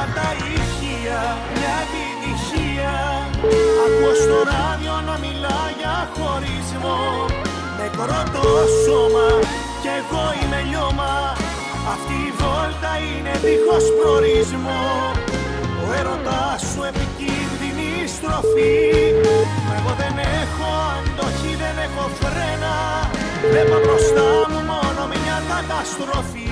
τα ηχεία, μια επιτυχία. Ακούω στο ράδιο να μιλά για χωρισμό. Νεκρό το σώμα κι εγώ είμαι λιώμα. Αυτή η βόλτα είναι δίχως προορισμό. Ο έρωτας σου επικίνδυνη στροφή. Εγώ δεν έχω αντοχή, δεν έχω φρένα. Βλέπω μπροστά μου μόνο μια καταστροφή.